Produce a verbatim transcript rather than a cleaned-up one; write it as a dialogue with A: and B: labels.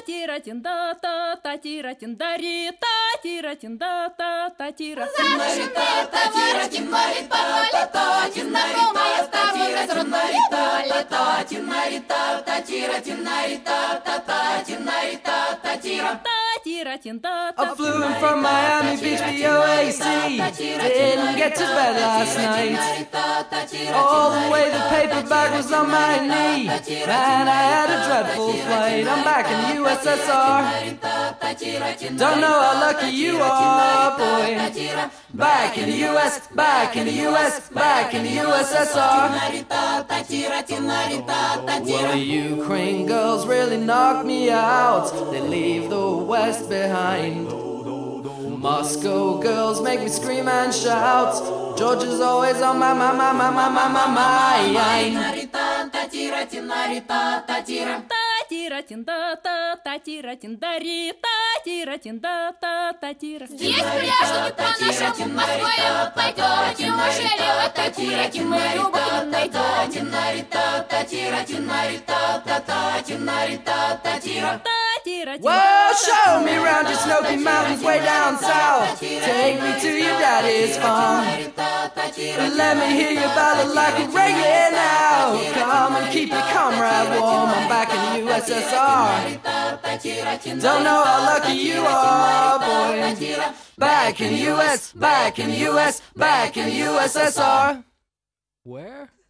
A: тира тинда та та тира тиндари та тира тинда та та тира.
B: Тинарита, та тира тинарита, та та тинарита, та тира тинарита, та тинарита, та тира тинарита, та та тинарита, та тира.
C: I flew in from Miami Beach, B O A C. Didn't get to bed last night. All the way the paper bag was on my knee. Man, I had a dreadful flight. I'm back in the U S S R. Don't know how lucky you are, boy. Back in the U S, back in the U S, back in the U S S R. Well, the Ukraine girls really knock me out. They leave the West behind. Moscow girls make me scream and shout. Georgia's always on my, my, my, my, my, my, my mind.
A: Тира тинда та та тира тиндари та тира тинда та та тира.
B: Здесь пляж, не по-нашему Москве пойдет. Неужели в этой тире мы любовь найдем?
C: Well, show me around your Snowy Mountains way down south. Take me to your daddy's farm. Let me hear your ballad like a reggae now. Come and keep your comrade warm. I'm back in the U S S R. Don't know how lucky you are, boy. Back in the U S, back in the U S, back in the U S S R. Where?